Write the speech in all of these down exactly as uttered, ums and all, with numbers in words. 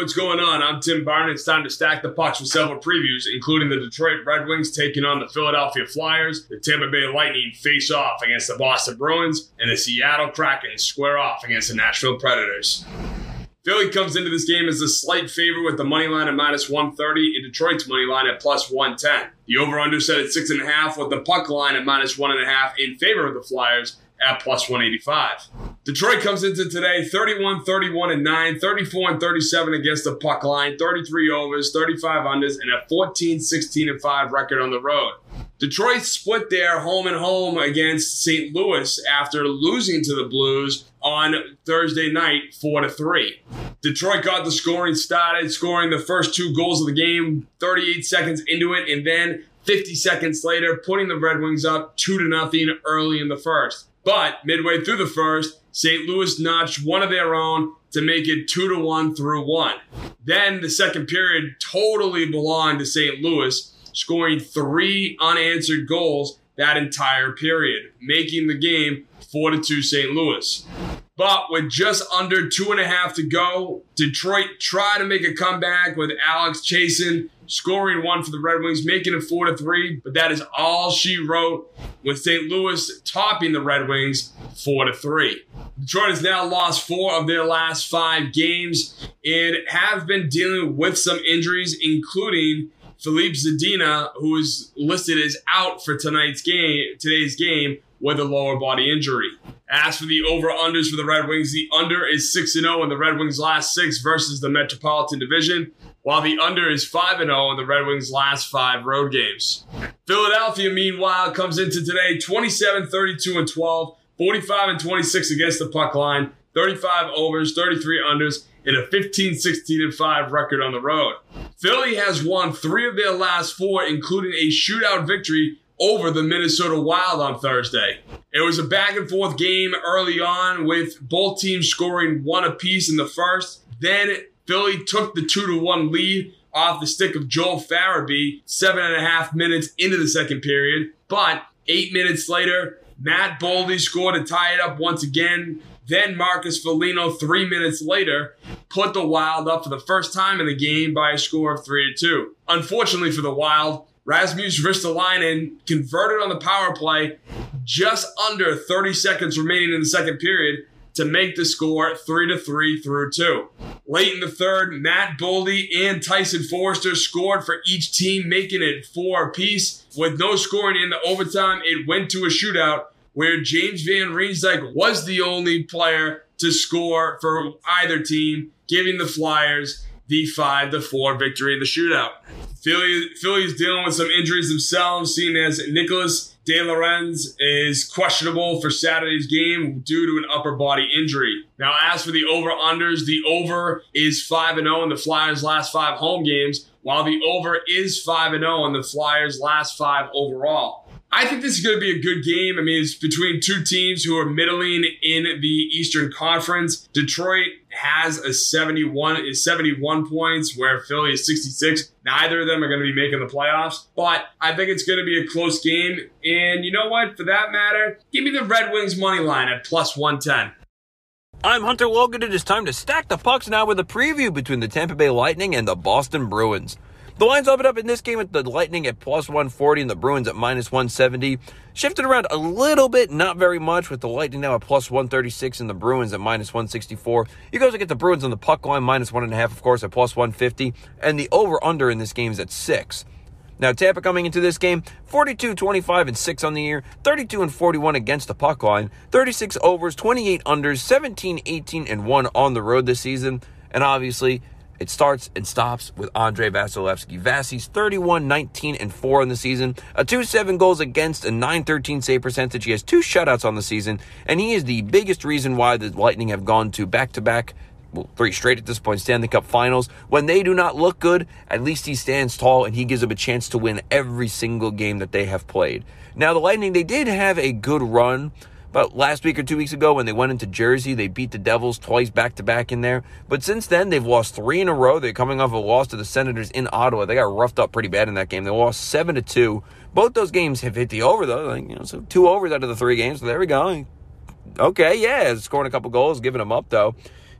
what's going on? I'm Tim Barnett. It's time to stack the pucks with several previews, including the Detroit Red Wings taking on the Philadelphia Flyers, the Tampa Bay Lightning face off against the Boston Bruins, and the Seattle Kraken square off against the Nashville Predators. Philly comes into this game as a slight favorite with the money line at minus one thirty and Detroit's money line at plus one ten. The over-under set at six point five with the puck line at minus one point five in favor of the Flyers at plus one eighty-five. Detroit comes into today thirty-one, thirty-one, and nine, thirty-four and thirty-seven against the puck line, thirty-three overs, thirty-five unders, and a fourteen, sixteen, and five record on the road. Detroit split their home and home against Saint Louis after losing to the Blues on Thursday night, four to three. Detroit got the scoring started, scoring the first two goals of the game, thirty-eight seconds into it, and then fifty seconds later, putting the Red Wings up two to nothing early in the first. But midway through the first, Saint Louis notched one of their own to make it two to one through one. Then the second period totally belonged to Saint Louis, scoring three unanswered goals that entire period, making the game four to two Saint Louis. But with just under two and a half to go, Detroit tried to make a comeback with Alex Chasen scoring one for the Red Wings, making it four to three. But that is all she wrote, with Saint Louis topping the Red Wings four to three. Detroit has now lost four of their last five games and have been dealing with some injuries, including Philippe Zadina, who is listed as out for tonight's game, today's game, with a lower body injury. As for the over-unders for the Red Wings, the under is six and oh in the Red Wings' last six versus the Metropolitan Division, while the under is five and oh in the Red Wings' last five road games. Philadelphia, meanwhile, comes into today twenty-seven, thirty-two, and twelve, forty-five and twenty-six against the puck line, thirty-five overs, thirty-three unders, and a fifteen, sixteen, and five record on the road. Philly has won three of their last four, including a shootout victory over the Minnesota Wild on Thursday. It was a back-and-forth game early on, with both teams scoring one apiece in the first. Then Philly took the two to one lead off the stick of Joel Farabee seven and a half minutes into the second period. But eight minutes later, Matt Boldy scored to tie it up once again. Then Marcus Foligno, three minutes later, put the Wild up for the first time in the game by a score of three to two. Unfortunately for the Wild, Rasmus Ristolainen converted on the power play just under thirty seconds remaining in the second period to make the score three to three through two. Late in the third, Matt Boldy and Tyson Forrester scored for each team, making it four apiece. With no scoring in the overtime, it went to a shootout where James Van Riemsdyk was the only player to score for either team, giving the Flyers the five to four victory in the shootout. Philly, Philly is dealing with some injuries themselves, seeing as Nicholas De Lorenz is questionable for Saturday's game due to an upper body injury. Now, as for the over-unders, the over is five and oh in the Flyers' last five home games, while the over is five and oh in the Flyers' last five overall. I think this is going to be a good game. I mean, it's between two teams who are middling in the Eastern Conference. Detroit has a seventy-one is seventy-one points, where Philly is sixty-six. Neither of them are going to be making the playoffs, but I think it's going to be a close game. And you know what? For that matter, give me the Red Wings money line at plus one ten. I'm Hunter Logan. It is time to stack the pucks now with a preview between the Tampa Bay Lightning and the Boston Bruins. The lines opened up in this game with the Lightning at plus one forty and the Bruins at minus one seventy. Shifted around a little bit, not very much, with the Lightning now at plus one thirty-six and the Bruins at minus one sixty-four. You guys will get the Bruins on the puck line, minus one and a half, of course, at plus one fifty. And the over-under in this game is at six. Now, Tampa coming into this game, forty-two, twenty-five, and six on the year, thirty-two and forty-one against the puck line, thirty-six overs, twenty-eight unders, seventeen, eighteen, and one on the road this season. And obviously, it starts and stops with Andrei Vasilevsky. Vasi's thirty-one, nineteen, and four in the season, a two point seven goals against, a nine thirteen save percentage. He has two shutouts on the season, and he is the biggest reason why the Lightning have gone to back-to-back, well, three straight at this point, Stanley Cup finals. When they do not look good, at least he stands tall, and he gives them a chance to win every single game that they have played. Now, the Lightning, they did have a good run. But last week or two weeks ago, when they went into Jersey, they beat the Devils twice back-to-back in there. But since then, they've lost three in a row. They're coming off a loss to the Senators in Ottawa. They got roughed up pretty bad in that game. They lost seven to two. Both those games have hit the over, though. Like, you know, so two overs out of the three games. So there we go. Okay, yeah, scoring a couple goals, giving them up, though.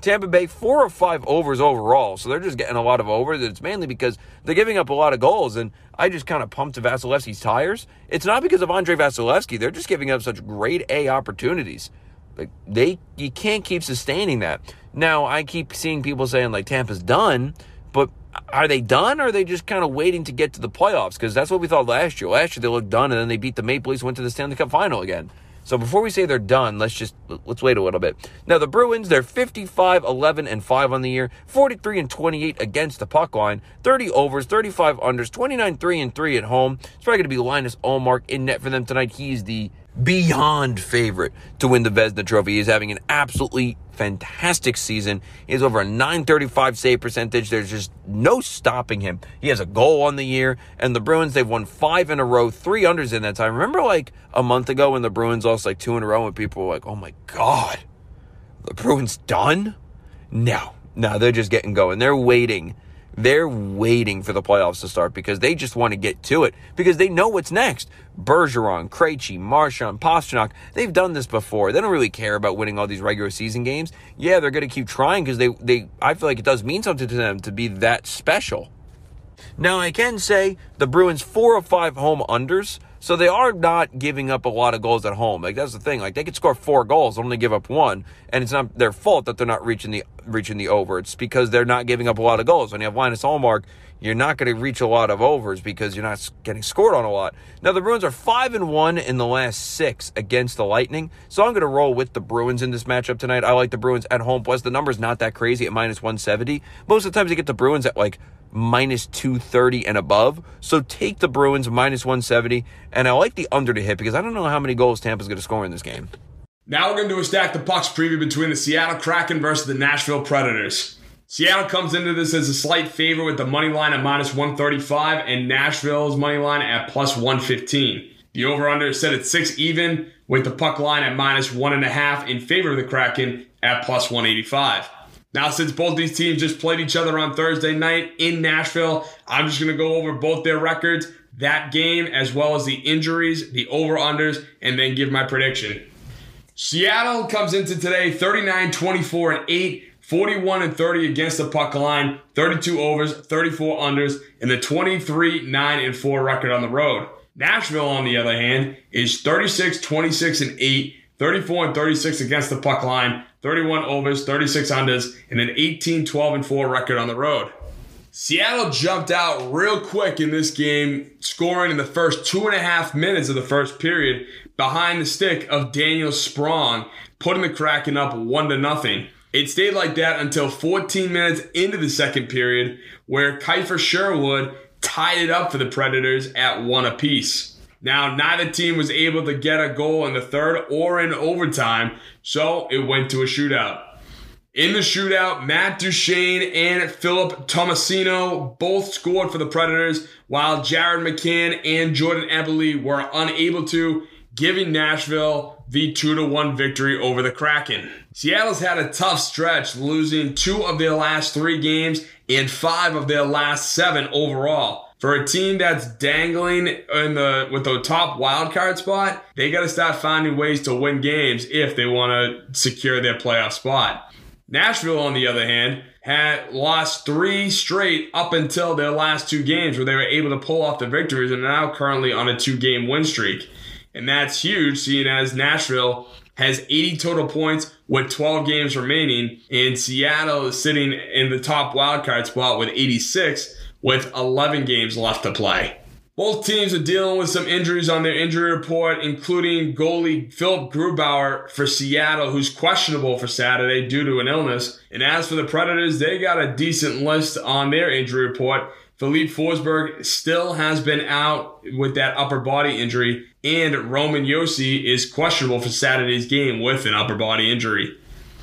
Tampa Bay, four of five overs overall, so they're just getting a lot of overs. It's mainly because they're giving up a lot of goals, and I just kind of pumped Vasilevsky's tires. It's not because of Andrei Vasilevsky. They're just giving up such grade A opportunities. Like, they, you can't keep sustaining that. Now, I keep seeing people saying, like, Tampa's done, but are they done, or are they just kind of waiting to get to the playoffs? Because that's what we thought last year. Last year, they looked done, and then they beat the Maple Leafs, went to the Stanley Cup final again. So before we say they're done, let's just, let's wait a little bit. Now, the Bruins, they're fifty-five, eleven, and five on the year, forty-three and twenty-eight against the puck line, thirty overs, thirty-five unders, twenty-nine, three, and three at home. It's probably going to be Linus Ullmark in net for them tonight. He's the beyond favorite to win the Vezina Trophy. He's having an absolutely fantastic season. He has over a nine thirty-five save percentage. There's just no stopping him. He has a goal on the year, and the Bruins, they've won five in a row, three unders in that time. Remember like a month ago when the Bruins lost like two in a row and people were like, oh my God, the Bruins done? No, no, they're just getting going. They're waiting. They're waiting for the playoffs to start because they just want to get to it because they know what's next. Bergeron, Krejci, Marchand, Pastrnak, they've done this before. They don't really care about winning all these regular season games. Yeah, they're going to keep trying because they, they, I feel like it does mean something to them to be that special. Now, I can say the Bruins four of five home unders, so they are not giving up a lot of goals at home. Like, that's the thing. Like, they could score four goals, only give up one, and it's not their fault that they're not reaching the reaching the over. It's because they're not giving up a lot of goals. When you have Linus Ullmark, you're not going to reach a lot of overs because you're not getting scored on a lot. Now, the Bruins are five and one in the last six against the Lightning, so I'm going to roll with the Bruins in this matchup tonight. I like the Bruins at home. Plus, the number's not that crazy at minus one seventy. Most of the times, you get the Bruins at, like, minus two thirty and above. So take the Bruins minus one seventy. And I like the under to hit because I don't know how many goals Tampa's going to score in this game. Now we're going to do a Stack the Pucks preview between the Seattle Kraken versus the Nashville Predators. Seattle comes into this as a slight favorite with the money line at minus one thirty-five and Nashville's money line at plus one fifteen. The over-under is set at six even with the puck line at minus one and a half in favor of the Kraken at plus one eighty-five. Now, since both these teams just played each other on Thursday night in Nashville, I'm just going to go over both their records, that game, as well as the injuries, the over-unders, and then give my prediction. Seattle comes into today thirty-nine, twenty-four, and eight, forty-one and thirty against the puck line, thirty-two overs, thirty-four unders, and the twenty-three, nine, and four record on the road. Nashville, on the other hand, is thirty-six, twenty-six, and eight, thirty-four and thirty-six against the puck line, thirty-one overs, thirty-six unders, and an eighteen, twelve, and four record on the road. Seattle jumped out real quick in this game, scoring in the first two and a half minutes of the first period behind the stick of Daniel Sprong, putting the Kraken up one to nothing. It stayed like that until fourteen minutes into the second period, where Kiefer Sherwood tied it up for the Predators at one apiece. Now, neither team was able to get a goal in the third or in overtime, so it went to a shootout. In the shootout, Matt Duchene and Philip Tomasino both scored for the Predators, while Jared McCann and Jordan Eberle were unable to, giving Nashville the two to one victory over the Kraken. Seattle's had a tough stretch, losing two of their last three games and five of their last seven overall. For a team that's dangling in the with the top wildcard spot, they got to start finding ways to win games if they want to secure their playoff spot. Nashville, on the other hand, had lost three straight up until their last two games where they were able to pull off the victories and are now currently on a two-game win streak. And that's huge, seeing as Nashville has eighty total points with twelve games remaining, and Seattle is sitting in the top wildcard spot with eighty-six with eleven games left to play. Both teams are dealing with some injuries on their injury report, including goalie Philip Grubauer for Seattle, who's questionable for Saturday due to an illness. And as for the Predators, they got a decent list on their injury report. Philippe Forsberg still has been out with that upper body injury, and Roman Josi is questionable for Saturday's game with an upper body injury.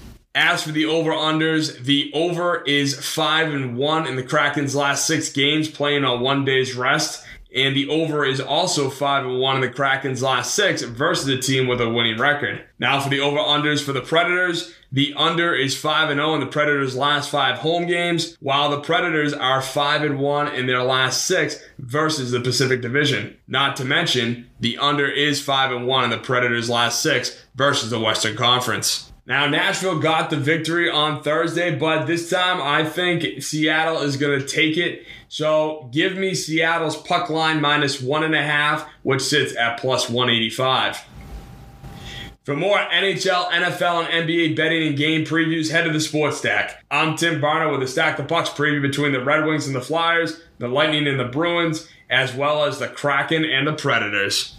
As for the over-unders, the over is five and one in the Kraken's last six games, playing on one day's rest. And the over is also five and one in the Kraken's last six versus a team with a winning record. Now for the over-unders for the Predators, the under is five and oh in the Predators' last five home games, while the Predators are five and one in their last six versus the Pacific Division. Not to mention, the under is five and one in the Predators' last six versus the Western Conference. Now, Nashville got the victory on Thursday, but this time I think Seattle is going to take it. So give me Seattle's puck line minus one and a half, which sits at plus one eighty-five. For more N H L, N F L, and N B A betting and game previews, head to the Sports Stack. I'm Tim Barner with the Stack the Pucks preview between the Red Wings and the Flyers, the Lightning and the Bruins, as well as the Kraken and the Predators.